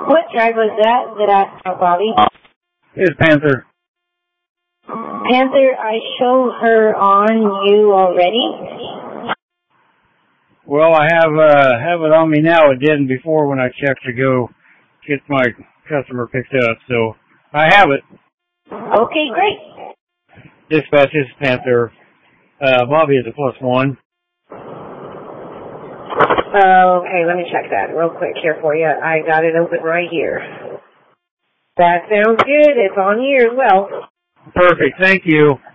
What drive was that, Bobby? It's Panther. Panther, I show her on you already. Well, I have it on me now. It didn't before when I checked to go get my customer picked up, so I have it. Okay, great. Dispatch, this is Panther. Bobby is a +1. Okay, let me check that real quick here for you. I got it open right here. That sounds good. It's on here as well. Perfect. Thank you.